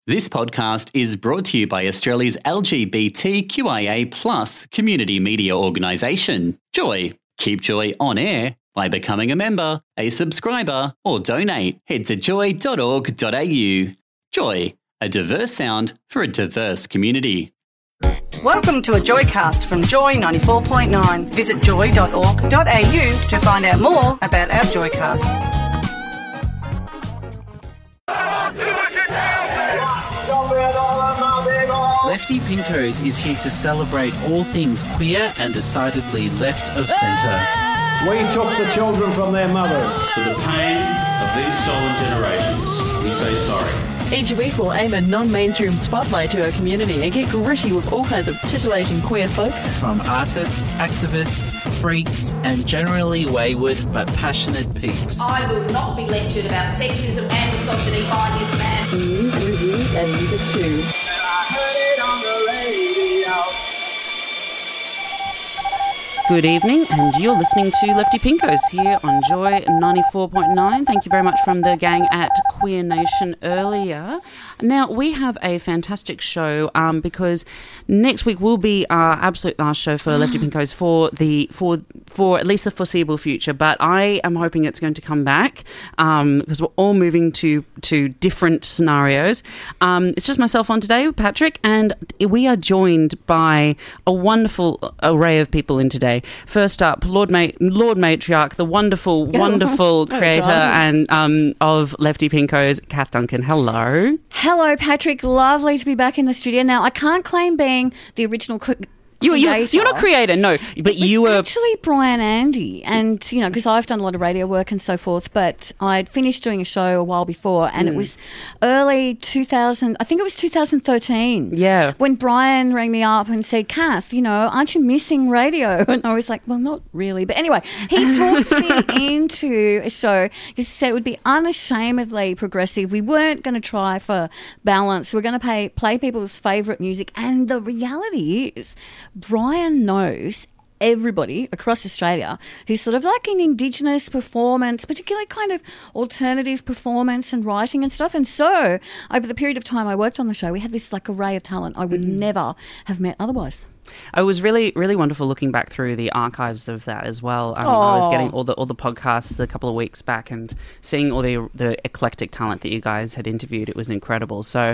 This podcast is brought to you by Australia's LGBTQIA+ community media organisation, Joy. Keep Joy on air by becoming a member, a subscriber, or donate. Head to joy.org.au. Joy, a diverse sound for a diverse community. Welcome to a Joycast from Joy 94.9. Visit joy.org.au to find out more about our Joycast. Lefty Pinko's is here to celebrate all things queer and decidedly left of centre. We took the children from their mothers. For the pain of these stolen generations, we say sorry. Each week we'll aim a non-mainstream spotlight to our community and get gritty with all kinds of titillating queer folk. From artists, activists, freaks, and generally wayward but passionate peeps. I will not be lectured about sexism and misogyny by this man. News, reviews, and music too. Good evening, and you're listening to Lefty Pinko's here on Joy 94.9. Thank you very much from the gang at Queer Nation earlier. Now, we have a fantastic show because next week will be our absolute last show for Lefty Pinko's for at least the foreseeable future. But I am hoping it's going to come back because we're all moving to different scenarios. It's just myself on today, Patrick, and we are joined by a wonderful array of people in today. First up, Lord Matriarch, the wonderful creator and of Lefty Pinko's, Kath Duncan. Hello. Hello, Patrick. Lovely to be back in the studio. Now, I can't claim being the original creator. You're not creator, no. But you were actually Brian Andy, and because I've done a lot of radio work and so forth. But I'd finished doing a show a while before, and it was early 2000. I think it was 2013. Yeah. When Brian rang me up and said, "Kath, aren't you missing radio?" And I was like, "Well, not really." But anyway, he talked me into a show. He said it would be unashamedly progressive. We weren't going to try for balance. We're going to play people's favourite music, and the reality is, Brian knows everybody across Australia who's sort of like in Indigenous performance, particularly kind of alternative performance and writing and stuff. And so over the period of time I worked on the show, we had this like array of talent I would never have met otherwise. It was really, really wonderful looking back through the archives of that as well. I was getting all the podcasts a couple of weeks back and seeing all the eclectic talent that you guys had interviewed. It was incredible. So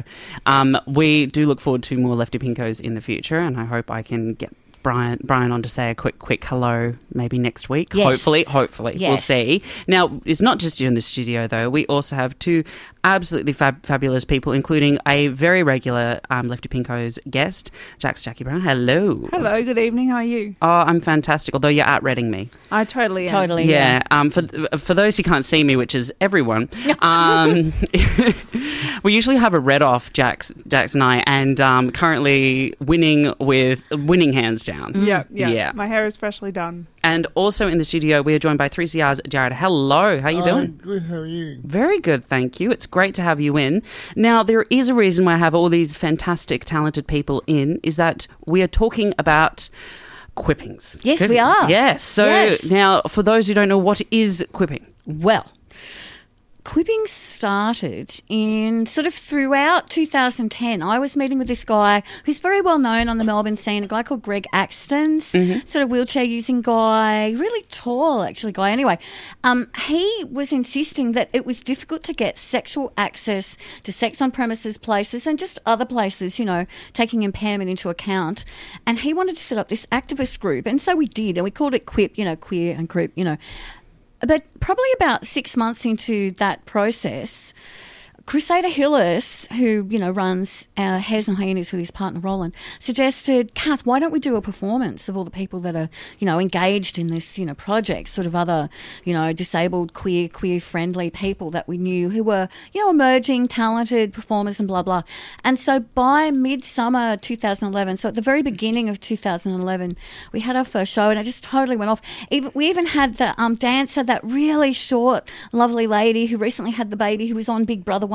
we do look forward to more Lefty Pinkos in the future, and I hope I can get Brian on to say a quick hello maybe next week. Yes. Hopefully. Yes. We'll see. Now, it's not just you in the studio, though. We also have two absolutely fabulous people, including a very regular Lefty Pinko's guest, Jackie Brown. Hello. Hello, good evening. How are you? Oh, I'm fantastic, although you're out-redding me. I totally am. Totally. Yeah. For those who can't see me, which is everyone, we usually have a red-off, Jax and I, and currently winning hands down. Yeah. My hair is freshly done. And also in the studio, we are joined by 3CR's Jared. Hello, how you doing? Good, how are you? Very good, thank you. It's great to have you in. Now, there is a reason why I have all these fantastic, talented people in, is that we are talking about quippings. Yes, we are. Yes. So now, for those who don't know, what is quipping? Well, quipping started in sort of throughout 2010. I was meeting with this guy who's very well known on the Melbourne scene, a guy called Greg Axton, sort of wheelchair using guy, really tall actually guy. Anyway, he was insisting that it was difficult to get sexual access to sex on premises places and just other places, taking impairment into account. And he wanted to set up this activist group. And so we did, and we called it QUIP, queer and CRIP, But probably about 6 months into that process, Crusader Hillis, who, runs Hares and Hyenas with his partner Roland, suggested, Kath, why don't we do a performance of all the people that are, engaged in this, project, sort of other, disabled, queer-friendly people that we knew who were, emerging, talented performers and blah, blah. And so by midsummer 2011, so at the very beginning of 2011, we had our first show and it just totally went off. We even had the dancer, that really short, lovely lady who recently had the baby who was on Big Brother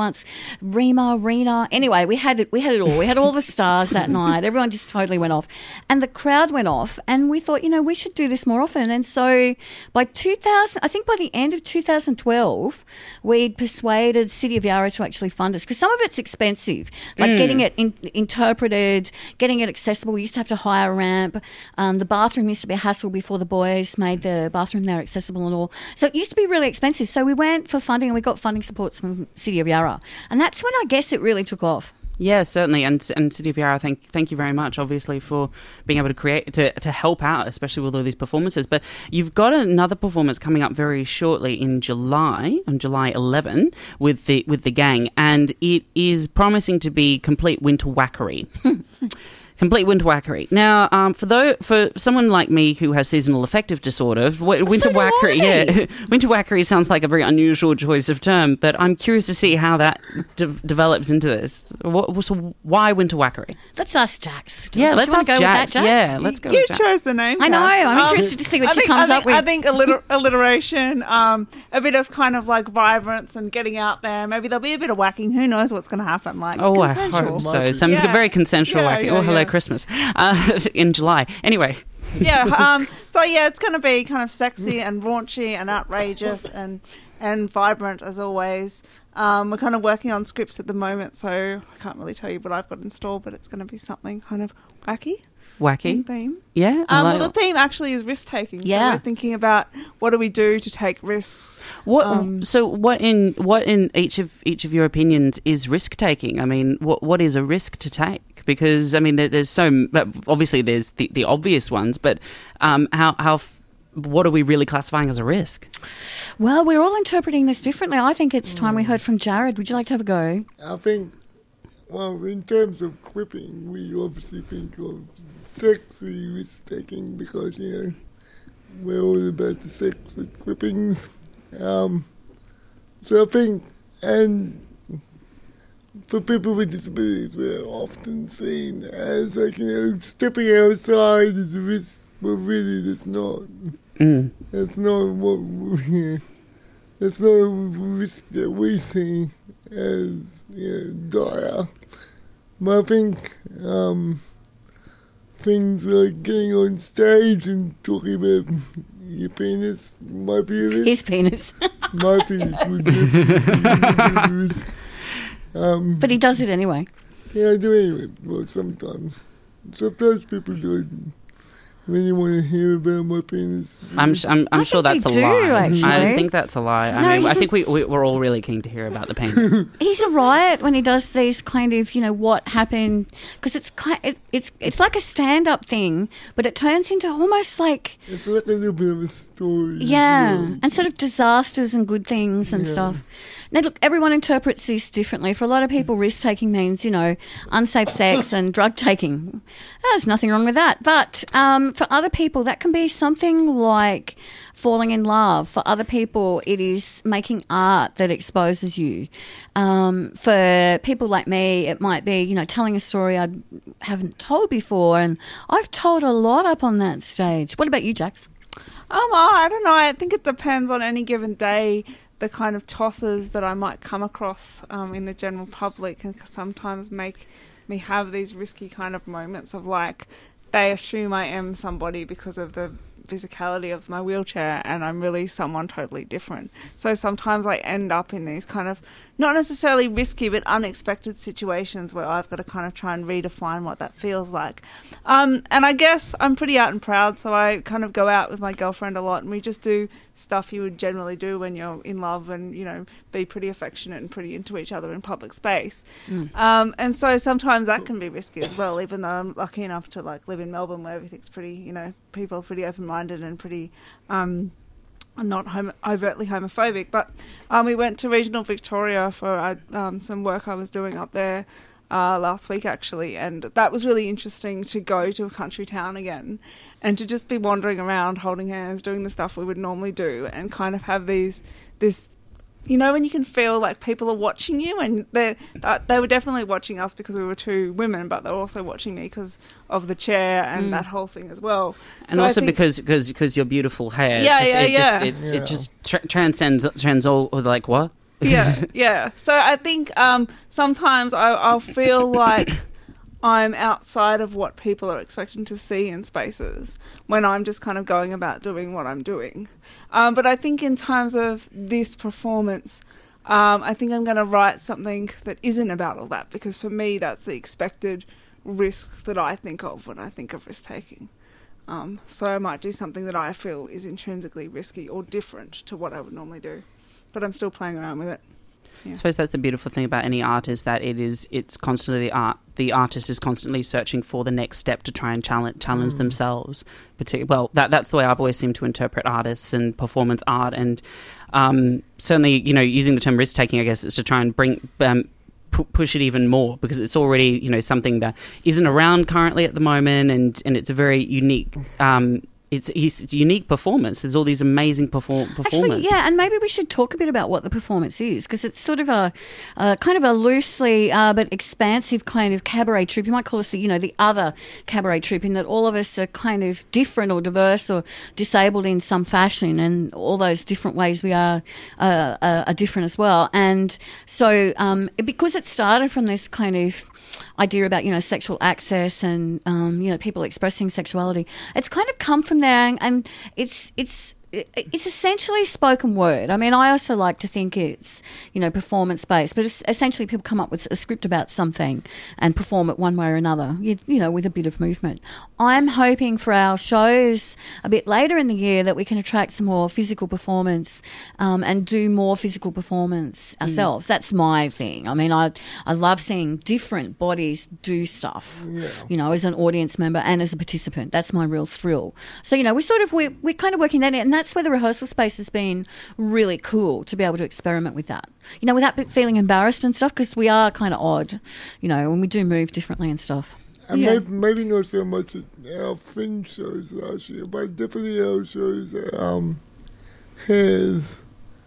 once. Rena. Anyway, we had it all. We had all the stars that night. Everyone just totally went off. And the crowd went off. And we thought, we should do this more often. And so by the end of 2012, we'd persuaded City of Yarra to actually fund us, because some of it's expensive, like getting it interpreted, getting it accessible. We used to have to hire a ramp. The bathroom used to be a hassle before the boys made the bathroom there accessible and all. So it used to be really expensive. So we went for funding, and we got funding supports from City of Yarra. And that's when I guess it really took off. Yeah, certainly. And City of Yarra, thank you very much, obviously, for being able to create, to help out, especially with all these performances. But you've got another performance coming up very shortly on July 11, with the gang, and it is promising to be complete winter whackery. Complete winter whackery. Now, for someone like me who has seasonal affective disorder, winter whackery sounds like a very unusual choice of term, but I'm curious to see how that develops into this. So why winter whackery? Let's ask Jax. Yeah, let's ask Jax. Yeah, let's go. You with chose the name. I know. I'm interested to see what she comes up with. I think alliteration, a bit of kind of like vibrance and getting out there. Maybe there'll be a bit of whacking. Who knows what's going to happen? Like, I hope so. Some very consensual whacking. Hello, Christmas in July. Anyway. Yeah. It's going to be kind of sexy and raunchy and outrageous and vibrant as always. We're kind of working on scripts at the moment, so I can't really tell you what I've got installed, but it's going to be something kind of wacky. Wacky theme. Yeah. The theme actually is risk taking. Yeah. So we're thinking about what do we do to take risks. What in each of your opinions is risk taking? I mean, what is a risk to take? Because I mean, there's obviously there's the obvious ones, but what are we really classifying as a risk? Well, we're all interpreting this differently. I think it's time we heard from Jared. Would you like to have a go? I think, in terms of quipping, we obviously think of sexy risk-taking because, we're all about the sex with quippings. So I think, and for people with disabilities, we're often seen as, stepping outside is a risk, but really it's not. That's not that's not a risk that we see as dire. But I think things like getting on stage and talking about your penis might be a risk. His penis. My penis would definitely be a risk. But he does it anyway. Yeah, I do anyway. Well, sometimes. Sometimes people do it. When you want to hear about my penis. I'm sure that's a lie. Actually. I think that's a lie. I think we're all really keen to hear about the penis. He's a riot when he does these kind of, what happened, because it's like a stand-up thing, but it turns into almost like... It's like a little bit of a story. Yeah, and sort of disasters and good things and stuff. Now, look, everyone interprets this differently. For a lot of people, risk-taking means, unsafe sex and drug-taking. There's nothing wrong with that. But for other people, that can be something like falling in love. For other people, it is making art that exposes you. For people like me, it might be, telling a story I haven't told before. And I've told a lot up on that stage. What about you, Jax? I don't know. I think it depends on any given day. The kind of tosses that I might come across in the general public and sometimes make me have these risky kind of moments of they assume I am somebody because of the physicality of my wheelchair and I'm really someone totally different. So sometimes I end up in these kind of not necessarily risky but unexpected situations where I've got to kind of try and redefine what that feels like. And I guess I'm pretty out and proud, so I kind of go out with my girlfriend a lot and we just do stuff you would generally do when you're in love and, be pretty affectionate and pretty into each other in public space. And so sometimes that can be risky as well, even though I'm lucky enough to live in Melbourne where everything's pretty, people are pretty open-minded and pretty not overtly homophobic. But we went to regional Victoria for some work I was doing up there last week actually, and that was really interesting to go to a country town again and to just be wandering around holding hands, doing the stuff we would normally do and kind of have this when you can feel like people are watching you, and they were definitely watching us because we were two women, but they're also watching me because of the chair and that whole thing as well. And so also because your beautiful hair. It just transcends all what? Yeah. So I think sometimes I'll feel like I'm outside of what people are expecting to see in spaces when I'm just kind of going about doing what I'm doing. But I think in terms of this performance, I think I'm going to write something that isn't about all that, because for me that's the expected risks that I think of when I think of risk-taking. So I might do something that I feel is intrinsically risky or different to what I would normally do. But I'm still playing around with it. Yeah. I suppose that's the beautiful thing about any art, is that it's constantly the artist is constantly searching for the next step to try and challenge themselves. Well, that's the way I've always seemed to interpret artists and performance art, and certainly, using the term risk taking, I guess, is to try and push it even more, because it's already something that isn't around currently at the moment, and it's a very unique. It's a unique performance. There's all these amazing performers. Actually, yeah, and maybe we should talk a bit about what the performance is, because it's sort of a kind of a loosely but expansive kind of cabaret troupe. You might call us the other cabaret troupe, in that all of us are kind of different or diverse or disabled in some fashion, and all those different ways we are different as well. And so because it started from this kind of idea about sexual access and people expressing sexuality, it's kind of come from there, and it's essentially spoken word. I mean, I also like to think it's performance based, but it's essentially people come up with a script about something and perform it one way or another, with a bit of movement. I'm hoping for our shows a bit later in the year that we can attract some more physical performance and do more physical performance ourselves. That's my thing. I mean, I love seeing different bodies do stuff, as an audience member and as a participant. That's my real thrill. So, we're kind of working that in, and that's where the rehearsal space has been really cool, to be able to experiment with that, without feeling embarrassed and stuff, because we are kind of odd, when we do move differently and stuff. And maybe not so much at our Fringe shows last year, but definitely our shows at has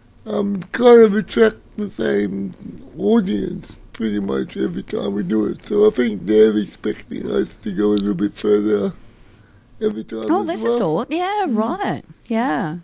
kind of attract the same audience pretty much every time we do it. So I think they're expecting us to go a little bit further every time. Oh, that's a thought. Yeah, right. Yeah.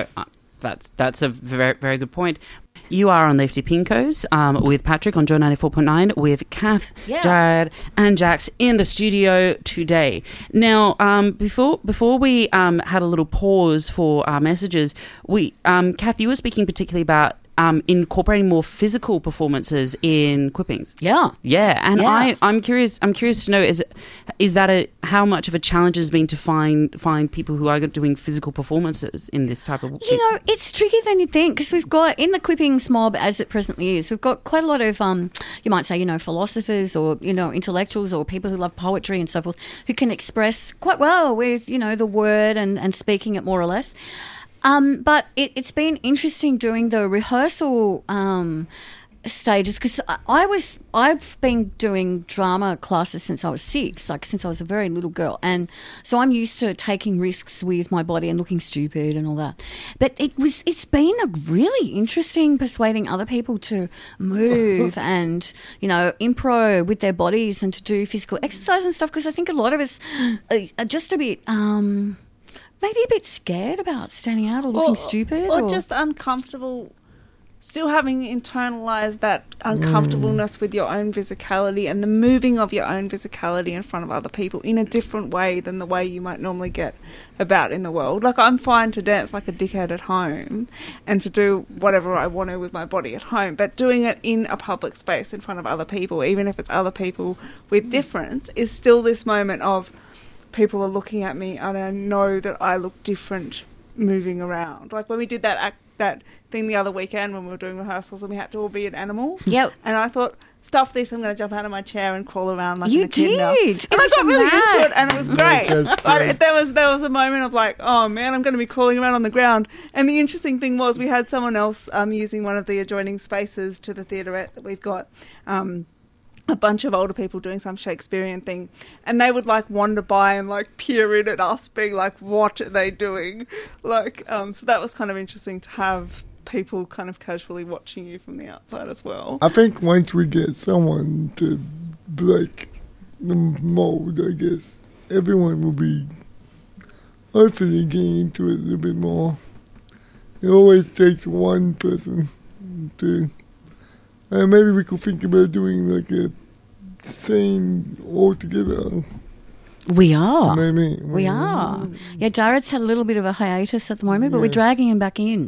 That's a very, very good point. You are on Lefty Pinkos with Patrick on Joy 94.9 with Kath, Jared and Jax in the studio today. Now, before we had a little pause for our messages, Kath, you were speaking particularly about incorporating more physical performances in Quippings. Yeah. And I'm curious to know, is that how much of a challenge has been to find people who are doing physical performances in this type of... It's trickier than you think, because we've got, in the Quippings mob as it presently is, we've got quite a lot of, you might say, philosophers or, intellectuals or people who love poetry and so forth, who can express quite well with, the word and speaking it more or less. But it's been interesting doing the rehearsal stages, because I've been doing drama classes since I was 6, since I was a very little girl, and so I'm used to taking risks with my body and looking stupid and all that. But it's been a really interesting persuading other people to move and improv with their bodies and to do physical exercise and stuff, because I think a lot of us are just a bit maybe a bit scared about standing out or looking stupid. Or just uncomfortable, still having internalized that uncomfortableness with your own physicality and the moving of your own physicality in front of other people in a different way than the way you might normally get about in the world. Like, I'm fine to dance like a dickhead at home and to do whatever I want to with my body at home, but doing it in a public space in front of other people, even if it's other people with difference, is still this moment of people are looking at me and I know that I look different moving around. Like when we did that thing the other weekend when we were doing rehearsals and we had to all be an animal. Yep. And I thought, stuff this, I'm going to jump out of my chair and crawl around like an echidna. You did. And I got really into it and it was great. But there was a moment of like, oh man, I'm going to be crawling around on the ground. And the interesting thing was we had someone else using one of the adjoining spaces to the theaterette that we've got, a bunch of older people doing some Shakespearean thing, and they would like wander by and like peer in at us being like, what are they doing? Like, so that was kind of interesting to have people kind of casually watching you from the outside as well. I think once we get someone to break the mold, I guess everyone will be hopefully getting into it a little bit more. It always takes one person to maybe we could think about doing like a scene all together. We are. Maybe. We are. Yeah, Jared's had a little bit of a hiatus at the moment, but we're dragging him back in.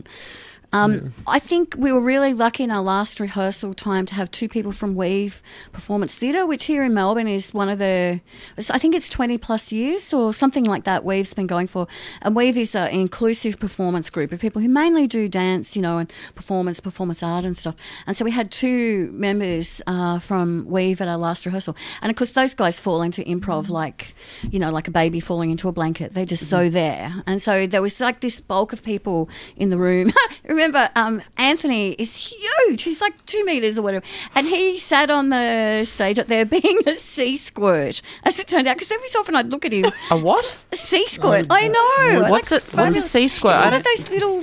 I think we were really lucky in our last rehearsal time to have 2 people from Weave Performance Theatre, which here in Melbourne is one of the, I think it's 20 plus years or something like that Weave's been going for. And Weave is an inclusive performance group of people who mainly do dance, and performance art and stuff. And so we had 2 members from Weave at our last rehearsal. And of course those guys fall into improv like a baby falling into a blanket. They're just so there. And so there was like this bulk of people in the room. Remember, Anthony is huge. He's like 2 meters or whatever. And he sat on the stage up there being a sea squirt, as it turned out, because every so often I'd look at him. A what? A sea squirt. I know. What's a sea squirt? It's one of those little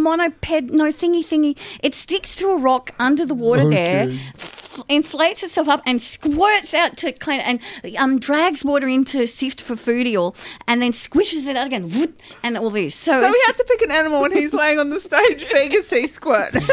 thingy. It sticks to a rock under the water there, inflates itself up and squirts out to and drags water into sift for food eel and then squishes it out again and all this. So we had to pick an animal and he's laying on the stage being a sea squirt. So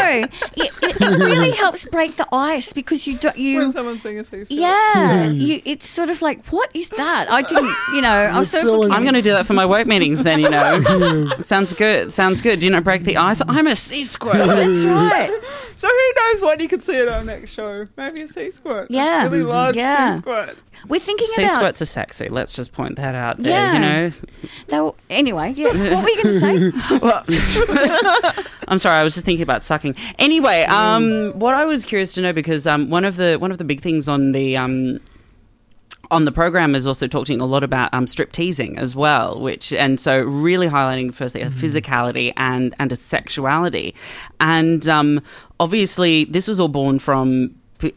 it really helps break the ice because when someone's being a sea squirt. Yeah, it's sort of like, what is that? I didn't, I was sort of looking. I'm going to do that for my work meetings then, Sounds good. Do you not break the ice? I'm a sea squirt. That's right. So who knows what you could see at our next show? Maybe a sea squirt. Yeah. A really large sea squirt. We're thinking sea about... Sea squirts are sexy. Let's just point that out there, Anyway, yes. What were you going to say? Well, I'm sorry. I was just thinking about sucking. Anyway, what I was curious to know, because one of the big things on the program is also talking a lot about strip teasing as well, and so really highlighting firstly a physicality and a sexuality, and obviously this was all born from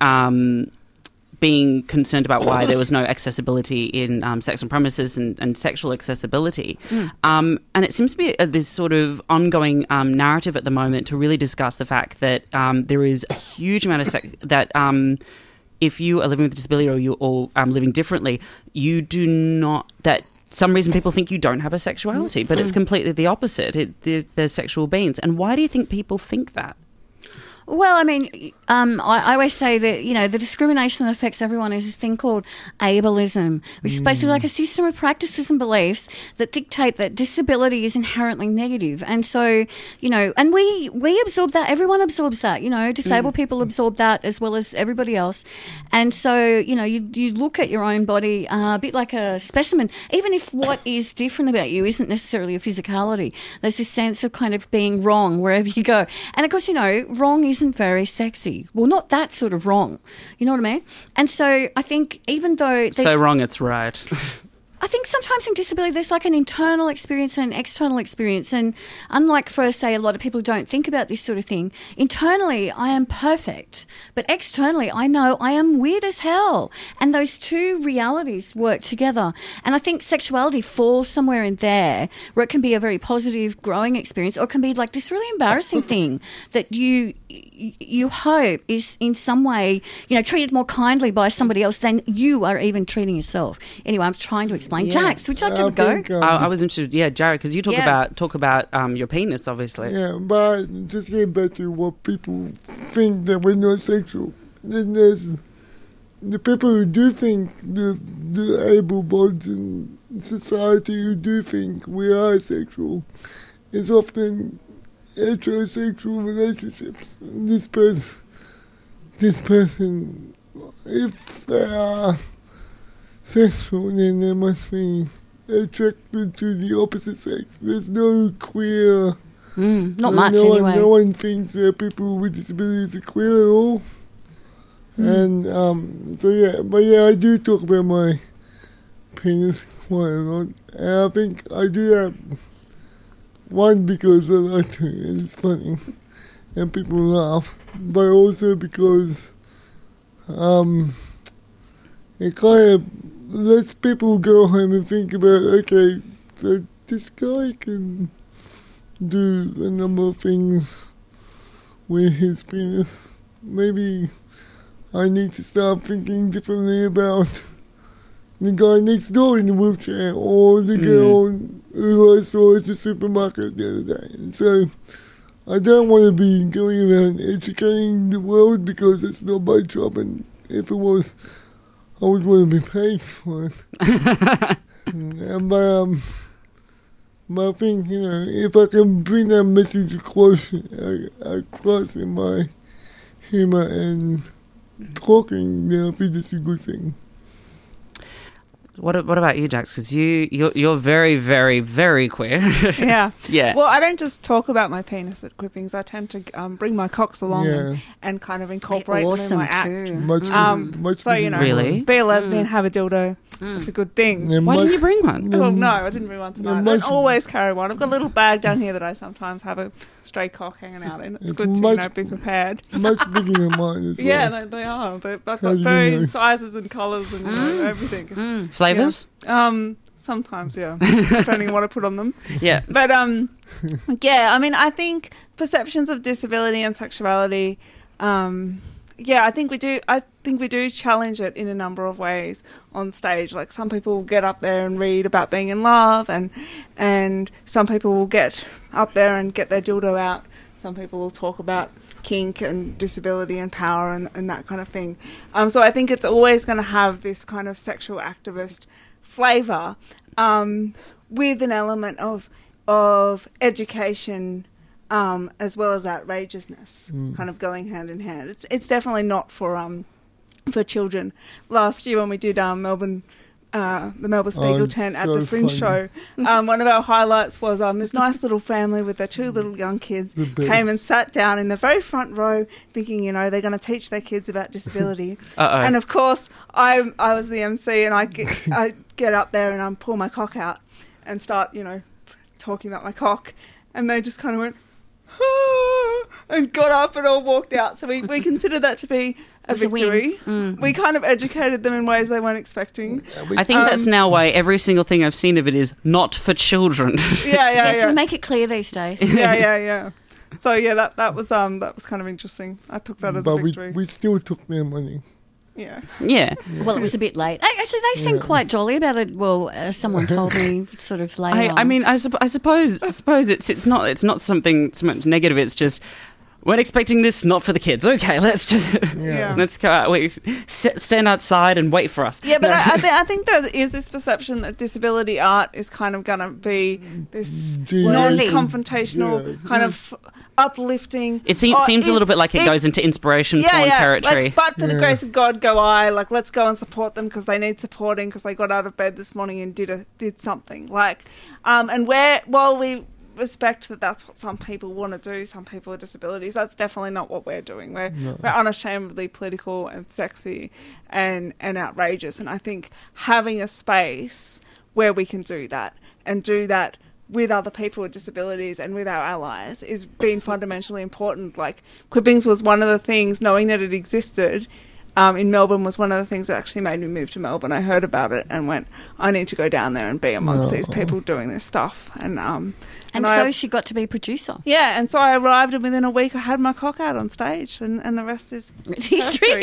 being concerned about why there was no accessibility in sex on premises and sexual accessibility. And it seems to be this sort of ongoing narrative at the moment to really discuss the fact that there is a huge amount of if you are living with a disability or you're living differently, you do not, that some reason people think you don't have a sexuality, but it's completely the opposite. They're sexual beings. And why do you think people think that? Well, I mean, I always say that, the discrimination that affects everyone is this thing called ableism, which is basically like a system of practices and beliefs that dictate that disability is inherently negative. And so, and we absorb that. Everyone absorbs that, disabled people absorb that as well as everybody else. And so, you look at your own body a bit like a specimen, even if what is different about you isn't necessarily a physicality. There's this sense of kind of being wrong wherever you go. And of course, wrong isn't very sexy. Well, not that sort of wrong. You know what I mean? And so I think even though... So wrong, it's right. I think sometimes in disability there's like an internal experience and an external experience, and unlike for, say, a lot of people who don't think about this sort of thing, internally I am perfect, but externally I know I am weird as hell, and those two realities work together. And I think sexuality falls somewhere in there where it can be a very positive growing experience, or it can be like this really embarrassing thing that you hope is in some way treated more kindly by somebody else than you are even treating yourself. Anyway, I'm trying to explain. Yeah. Jax, would you like to have a go? I was interested, Jared, because you talk about your penis, obviously. Yeah, but just getting back to what people think that we're not sexual. Then there's the people who do think, the able-bodied in society who do think we are sexual, is often heterosexual relationships. This person, if they are sexual, then they must be attracted to the opposite sex. There's no queer... not much, anyway. No one thinks that people with disabilities are queer at all. And, I do talk about my penis quite a lot. And I think I do that, one, because I like to, and it's funny, and people laugh, but also because it kind of lets people go home and think about, okay, so this guy can do a number of things with his penis. Maybe I need to start thinking differently about the guy next door in the wheelchair, or the girl who I saw at the supermarket the other day. And so I don't want to be going around educating the world because it's not my job, and if it was, I would want to be paid for it. But I think, if I can bring that message across in my humour and talking, then I think that's a good thing. What about you, Jax? Because you're very, very, very queer. Yeah. Yeah. Well, I don't just talk about my penis at Quippings. I tend to bring my cocks along and kind of incorporate them in my act. Much So, Really? be a lesbian, have a dildo. It's a good thing. Why didn't you bring one? Well, no, I didn't bring one tonight. I don't always carry one. I've got a little bag down here that I sometimes have a stray cock hanging out in. It's good to be prepared. Much bigger than mine as well. Yeah, they are. They've got varied sizes and colours and everything. Flavours? Yeah. Sometimes, yeah, depending on what I put on them. Yeah. But, yeah, I mean, I think perceptions of disability and sexuality, I think we do challenge it in a number of ways on stage. Like, some people will get up there and read about being in love, and some people will get up there and get their dildo out. Some people will talk about kink and disability and power and that kind of thing. So I think it's always going to have this kind of sexual activist flavour, with an element of education, as well as outrageousness, kind of going hand in hand. It's definitely not for children. Last year when we did the Melbourne Spiegel tent at the Fringe show, one of our highlights was this nice little family with their two little young kids came and sat down in the very front row, thinking they're going to teach their kids about disability. And of course I was the MC, and I get up there and pull my cock out and start talking about my cock, and they just kind of went and got up and all walked out. So we consider that to be a victory. We kind of educated them in ways they weren't expecting. I think that's now why every single thing I've seen of it is not for children. Yes, we make it clear these days. Yeah. So yeah, that was kind of interesting. I took that as a victory. We still took their money. Yeah. Well, it was a bit late. Actually, they seemed quite jolly about it. Well, someone told me sort of later. I mean, I suppose it's not something so much negative. It's just, we're expecting this, not for the kids. Okay, let's just let's go out. Stand outside and wait for us. Yeah, but I think there is this perception that disability art is kind of going to be this non-confrontational kind of uplifting. It seems a little bit like it goes into inspiration porn territory. Like, but for the grace of God, go I. Like, let's go and support them because they need supporting, because they got out of bed this morning and did something. Like, and while we respect that that's what some people want to do, some people with disabilities, that's definitely not what we're doing. We're unashamedly political and sexy and outrageous, and I think having a space where we can do that and do that with other people with disabilities and with our allies is being fundamentally important. Like, Quippings was one of the things, knowing that it existed in Melbourne was one of the things that actually made me move to Melbourne. I heard about it and went, I need to go down there and be amongst these people doing this stuff. And so she got to be producer. Yeah, and so I arrived, and within a week I had my cock out on stage, and the rest is history.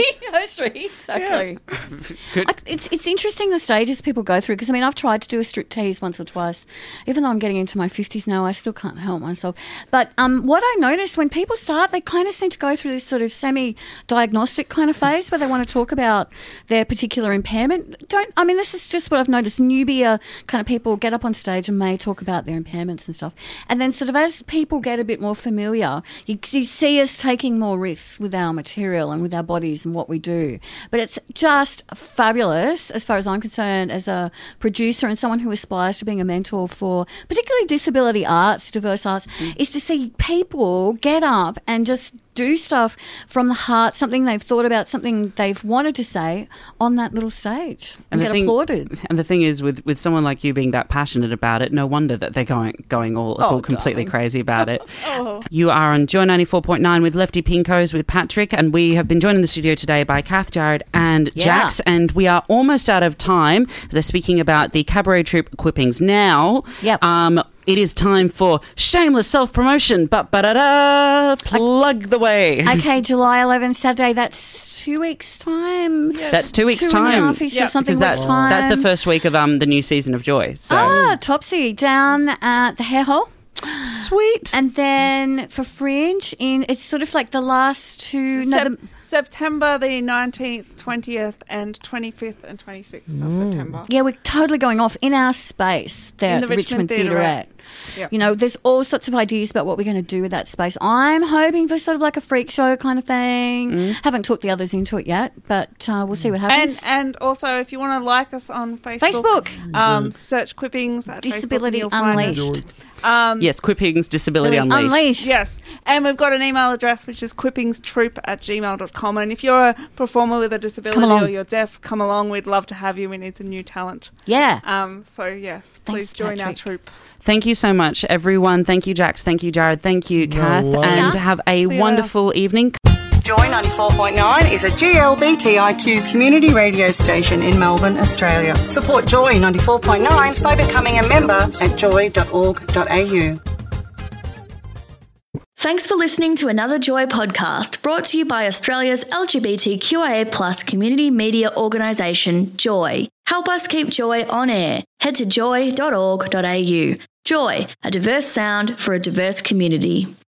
Exactly. Yeah. It's interesting the stages people go through, because I mean, I've tried to do a striptease once or twice. Even though I'm getting into my 50s now, I still can't help myself. But what I notice when people start, they kind of seem to go through this sort of semi-diagnostic kind of phase where they want to talk about their particular impairment. This is just what I've noticed. Newbie kind of people get up on stage and may talk about their impairments and stuff. And then sort of as people get a bit more familiar, you see us taking more risks with our material and with our bodies and what we do. But it's just fabulous, as far as I'm concerned, as a producer and someone who aspires to being a mentor for particularly disability arts, diverse arts, is to see people get up and just do stuff from the heart, something they've thought about, something they've wanted to say on that little stage and get applauded. And the thing is, with someone like you being that passionate about it, no wonder that they're going all completely crazy about it. You are on Joy 94.9 with Lefty Pinkos with Patrick, and we have been joined in the studio today by Kath, Jared and Jax, and we are almost out of time. They're speaking about the cabaret troupe Quippings. Now, it is time for shameless self-promotion. Plug the way. Okay, July 11th, Saturday. That's 2 weeks' time. Yeah. That's 2 weeks' time. 2.5 or something. That's the first week of the new season of Joy. So. Topsy, down at the Hair Hole. Sweet. And then for Fringe, it's sort of like the last two... September the 19th, 20th and 25th and 26th of September. Yeah, we're totally going off in our space there In at the the Richmond Theaterette. Yep. You know, there's all sorts of ideas about what we're going to do with that space. I'm hoping for sort of like a freak show kind of thing. Haven't talked the others into it yet, but we'll see what happens. And also, if you want to like us on Facebook, search Quippings at Disability Facebook, and you'll Unleashed. find us. Yes, Quippings Disability Unleashed. Yes. And we've got an email address, which is quippingstroupe@gmail.com. And if you're a performer with a disability or you're deaf, come along. We'd love to have you. We need some new talent. Yeah. So, yes, please join our troupe. Thank you so much, everyone. Thank you, Jax. Thank you, Jared. Thank you, Kath. And have a wonderful evening. Joy 94.9 is a GLBTIQ community radio station in Melbourne, Australia. Support Joy 94.9 by becoming a member at joy.org.au. Thanks for listening to another Joy podcast brought to you by Australia's LGBTQIA+ community media organisation, Joy. Help us keep Joy on air. Head to joy.org.au. Joy, a diverse sound for a diverse community.